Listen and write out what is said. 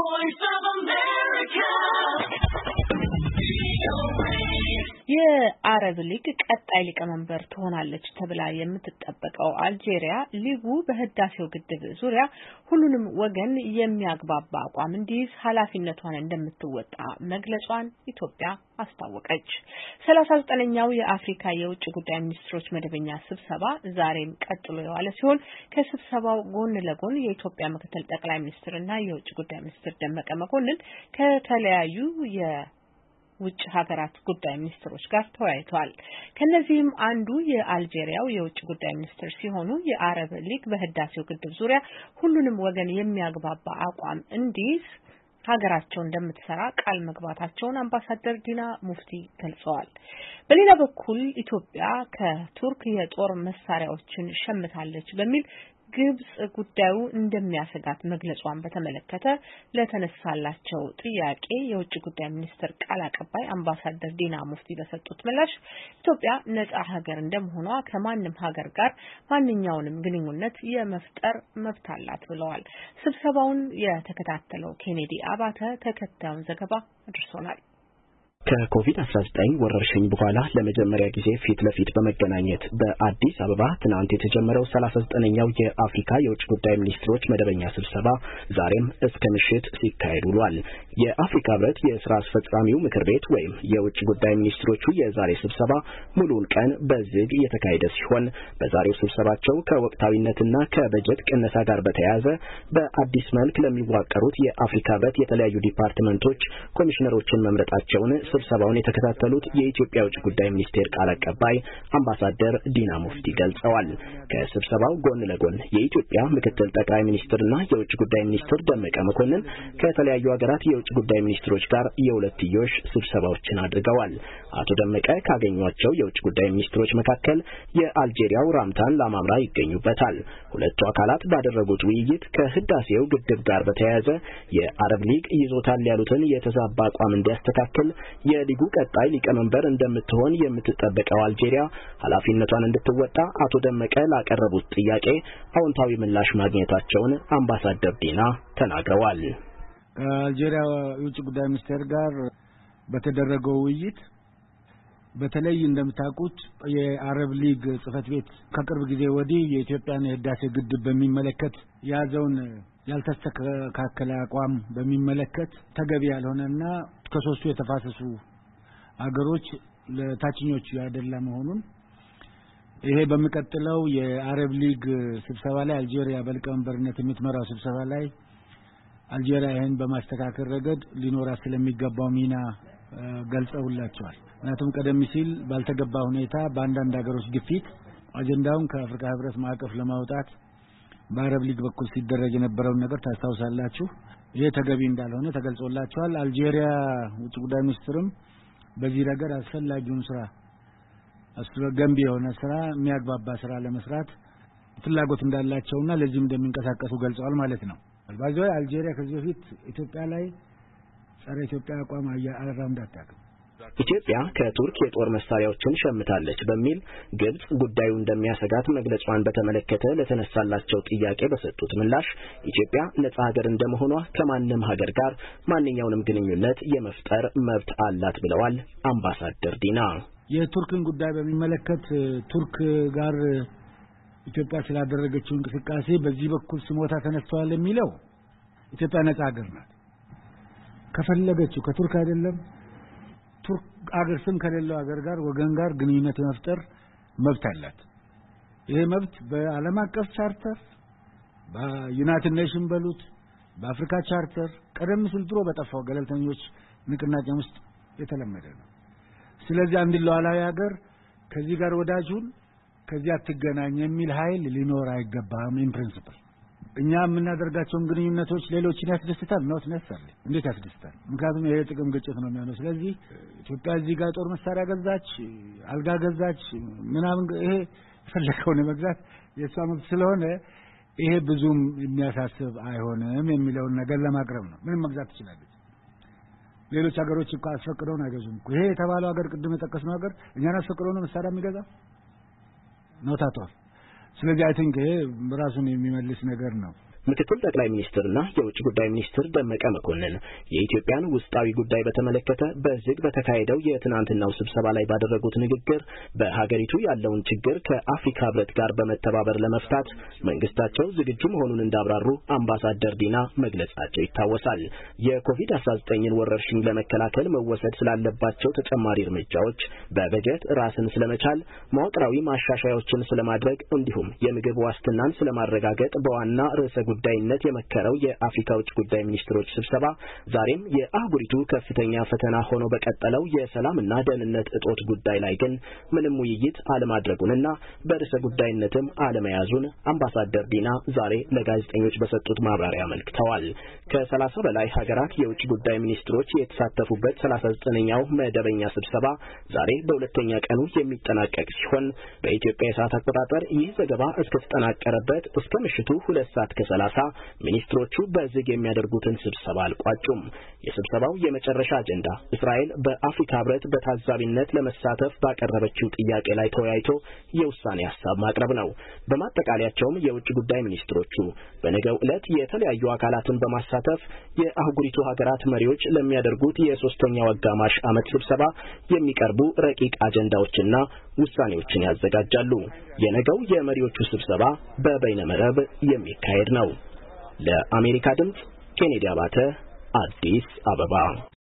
voice of America. የአረብ ሊግ ቀጣይ ሊቀመንበር ትሆናለች ተብላ የምትጠበቀው አልጄሪያ ሊጉ በህዳሴው ግድብ ዙሪያ ሁሉንም ወገን የሚያግባባ አቋም እንዲይዝ ኃላፊነቷን እንደምትወጣ መግለጿን ኢትዮጵያ አስታወቀች። 39ኛው የአፍሪካ የውጭ ጉዳይ ሚኒስትሮች መደበኛ ስብሰባ ዛሬም ቀጥሎ የዋለ ሲሆን ከስብሰባው ጎን ለጎን የኢትዮጵያ ምክትል ጠቅላይ ሚኒስትርና የውጭ ጉዳይ ሚኒስትር ደመቀ መኮንን ከተለያዩ ውጭ ሀገራት ጉዳይ ሚኒስትሮች ጋር ተወያይተዋል። ከነዚህም አንዱ የአልጄሪያው የውጭ ጉዳይ ሚኒስትር ሲሆኑ የአረብ ሊግ በህዳሴው ግድብ ዙሪያ ሁሉንም ወገን የሚያግባባ አቋም እንዲይዝ ሀገራቸው እንደምትሰራ ቃል መግባታቸውን አምባሳደር ዲና ሙፍቲ ገልጸዋል። በሌላ በኩል ኢትዮጵያ ከቱርክ የጦር መሳሪያዎችን ሸምታለች በሚል ግብጽ ጉዳዩ እንደሚያሰጋት መግለጿን በተመለከተ ለተነሳላቸው ጥያቄ የውጭ ጉዳይ ሚኒስትር ቃል አቀባይ አምባሳደር ዲና ሙፍቲ በሰጡት ምላሽ ኢትዮጵያ ነጻ ሀገር እንደመሆኗ ከማንም ሀገር ጋር ማንኛውንም ግንኙነት የመፍጠር መብት አላት ብለዋል። ስብሰባውን የተከታተለው ኬኔዲ አባተ ተከታዩን ዘገባ አድርሶናል። ከኮቪድ-19 ወረርሽኝ በኋላ ለመጀመሪያ ጊዜ ፊት ለፊት በመገናኘት በአዲስ አበባ ትናንት የተጀመረው 39ኛው የአፍሪካ የውጭ ጉዳይ ሚኒስትሮች መደበኛ ስብሰባ ዛሬም እስከ ምሽት ሲካሄድ ውሏል። የአፍሪካ ህብረት የሥራ አስፈጻሚው ምክር ቤት ወይም የውጭ ጉዳይ ሚኒስትሮቹ የዛሬ ስብሰባ ሙሉውን ቀን በዝግ የተካሄደ ሲሆን በዛሬው ስብሰባቸው ከወቅታዊነትና ከበጀት ቅነሳ ጋር በተያያዘ በአዲስ መልክ ለሚዋቀሩት የአፍሪካ ህብረት የተለያዩ ዲፓርትመንቶች ኮሚሽነሮችን መምረጣቸውን ስብሰባውን የተከታተሉት የኢትዮጵያ ውጭ ጉዳይ ሚኒስቴር ቃል አቀባይ አምባሳደር ዲና ሙፍቲ ገልጸዋል። ከስብሰባው ጎን ለጎን የኢትዮጵያ ምክትል ጠቅላይ ሚኒስትርና የውጭ ጉዳይ ሚኒስትር ደመቀ መኮንን ከተለያዩ ሀገራት የውጭ ጉዳይ ሚኒስትሮች ጋር የሁለትዮሽ ስብሰባዎችን አድርገዋል። አቶ ደመቀ ካገኟቸው የውጭ ጉዳይ ሚኒስትሮች መካከል የአልጄሪያው ራምታን ላማምራ ይገኙበታል። ሁለቱ አካላት ባደረጉት ውይይት ከህዳሴው ግድብ ጋር በተያያዘ የአረብ ሊግ ይዞታል ያሉትን የተዛባ አቋም እንዲያስተካክል የሊጉ ቀጣይ ሊቀመንበር እንደምትሆን የምትጠበቀው አልጄሪያ ኃላፊነቷን እንድትወጣ አቶ ደመቀ ላቀረቡት ጥያቄ አዎንታዊ ምላሽ ማግኘታቸውን አምባሳደር ዲና ተናግረዋል። ከአልጄሪያ የውጭ ጉዳይ ሚኒስቴር ጋር በተደረገው ውይይት በተለይ እንደምታውቁት የአረብ ሊግ ጽህፈት ቤት ከቅርብ ጊዜ ወዲህ የኢትዮጵያን የህዳሴ ግድብ በሚመለከት ያዘውን ያልተስተካከለ አቋም በሚመለከት ተገቢ ያልሆነና ከሶስቱ የተፋሰሱ አገሮች ለታችኞቹ ያደላ መሆኑን ይሄ በሚቀጥለው የአረብ ሊግ ስብሰባ ላይ አልጄሪያ በሊቀመንበርነት የምትመራው ስብሰባ ላይ አልጄሪያ ይሄን በማስተካከል ረገድ ሊኖራ ስለሚገባው ሚና ገልጸውላቸዋል። ምክንያቱም ቀደም ሲል ባልተገባ ሁኔታ በአንዳንድ ሀገሮች ግፊት አጀንዳውን ከአፍሪካ ህብረት ማዕቀፍ ለማውጣት በአረብ ሊግ በኩል ሲደረግ የነበረውን ነገር ታስታውሳላችሁ። ይሄ ተገቢ እንዳልሆነ ተገልጾላቸዋል። አልጄሪያ ውጭ ጉዳይ ሚኒስትርም በዚህ ረገድ አስፈላጊውን ስራ ገንቢ የሆነ ስራ የሚያግባባ ስራ ለመስራት ፍላጎት እንዳላቸውና ለዚህም እንደሚንቀሳቀሱ ገልጸዋል ማለት ነው። ባይዘው አልጄሪያ ከዚህ በፊት ኢትዮጵያ ላይ ጸረ ኢትዮጵያ አቋም አራምዳ አታውቅም። ኢትዮጵያ ከቱርክ የጦር መሳሪያዎችን ሸምታለች በሚል ግብጽ ጉዳዩ እንደሚያሰጋት መግለጿን በተመለከተ ለተነሳላቸው ጥያቄ በሰጡት ምላሽ ኢትዮጵያ ነጻ ሀገር እንደመሆኗ ከማንም ሀገር ጋር ማንኛውንም ግንኙነት የመፍጠር መብት አላት ብለዋል አምባሳደር ዲና። የቱርክን ጉዳይ በሚመለከት ቱርክ ጋር ኢትዮጵያ ስላደረገችው እንቅስቃሴ በዚህ በኩል ስሞታ ተነስተዋል የሚለው ኢትዮጵያ ነጻ ሀገር ናት። ከፈለገችው ከቱርክ አይደለም ቱርክ አገር ስም ከሌለው ሀገር ጋር ወገን ጋር ግንኙነት የመፍጠር መብት አላት። ይሄ መብት በዓለም አቀፍ ቻርተር በዩናይትድ ኔሽን በሉት በአፍሪካ ቻርተር ቀደም ሲል ድሮ በጠፋው ገለልተኞች ንቅናቄ ውስጥ የተለመደ ነው። ስለዚህ አንድ ሉዓላዊ ሀገር ከዚህ ጋር ወዳጁን ከዚህ አትገናኝ የሚል ኃይል ሊኖር አይገባም። ኢን ፕሪንሲፕል እኛ የምናደርጋቸውን ግንኙነቶች ሌሎችን ያስደስታል ነው ተነሳለ እንዴት ያስደስታል? ምክንያቱም ይሄ ጥቅም ግጭት ነው የሚሆነው። ስለዚህ ኢትዮጵያ እዚህ ጋር ጦር መሳሪያ ገዛች፣ አልጋ ገዛች ምናምን ይሄ ፈለከውን መግዛት የሷ መብት ስለሆነ ይሄ ብዙም የሚያሳስብ አይሆንም የሚለውን ነገር ለማቅረብ ነው። ምንም መግዛት ትችላለች። ሌሎች ሀገሮች እኮ አስፈቅደው ነው አይገዙም። ይሄ የተባለው ሀገር ቅድም የጠቀስነው ሀገር እኛን አስፈቅደው ነው መሳሪያ የሚገዛ ነው ታቷል። ስለዚህ አይ ቲንክ ይሄ ራሱን የሚመልስ ነገር ነው። ምክትል ጠቅላይ ሚኒስትርና የውጭ ጉዳይ ሚኒስትር ደመቀ መኮንን የኢትዮጵያን ውስጣዊ ጉዳይ በተመለከተ በዝግ በተካሄደው የትናንትናው ስብሰባ ላይ ባደረጉት ንግግር በሀገሪቱ ያለውን ችግር ከአፍሪካ ህብረት ጋር በመተባበር ለመፍታት መንግስታቸው ዝግጁ መሆኑን እንዳብራሩ አምባሳደር ዲና መግለጻቸው ይታወሳል። የኮቪድ-19 ወረርሽኝ ለመከላከል መወሰድ ስላለባቸው ተጨማሪ እርምጃዎች፣ በበጀት ራስን ስለመቻል፣ መዋቅራዊ ማሻሻያዎችን ስለማድረግ እንዲሁም የምግብ ዋስትናን ስለማረጋገጥ በዋና ርዕሰ ጉዳይነት የመከረው የአፍሪካ ውጭ ጉዳይ ሚኒስትሮች ስብሰባ ዛሬም የአህጉሪቱ ከፍተኛ ፈተና ሆኖ በቀጠለው የሰላምና ደህንነት እጦት ጉዳይ ላይ ግን ምንም ውይይት አለማድረጉንና በርዕሰ ጉዳይነትም አለመያዙን አምባሳደር ዲና ዛሬ ለጋዜጠኞች በሰጡት ማብራሪያ አመልክተዋል። ከ30 በላይ ሀገራት የውጭ ጉዳይ ሚኒስትሮች የተሳተፉበት 39ኛው መደበኛ ስብሰባ ዛሬ በሁለተኛ ቀኑ የሚጠናቀቅ ሲሆን በኢትዮጵያ የሰዓት አቆጣጠር ይህ ዘገባ እስከተጠናቀረበት እስከ ምሽቱ 2 ሰዓት ከ30 ሚኒስትሮቹ በዝግ የሚያደርጉትን ስብሰባ አልቋጩም። የስብሰባው የመጨረሻ አጀንዳ እስራኤል በአፍሪካ ህብረት በታዛቢነት ለመሳተፍ ባቀረበችው ጥያቄ ላይ ተወያይቶ የውሳኔ ሐሳብ ማቅረብ ነው። በማጠቃለያቸውም የውጭ ጉዳይ ሚኒስትሮቹ በነገው ዕለት የተለያዩ አካላትን በማሳተፍ የአህጉሪቱ ሀገራት መሪዎች ለሚያደርጉት የሶስተኛው አጋማሽ ዓመት ስብሰባ የሚቀርቡ ረቂቅ አጀንዳዎችና ውሳኔዎችን ያዘጋጃሉ። የነገው የመሪዎቹ ስብሰባ በበይነመረብ የሚካሄድ ነው። ለአሜሪካ ድምጽ ኬኔዲ አባተ አዲስ አበባ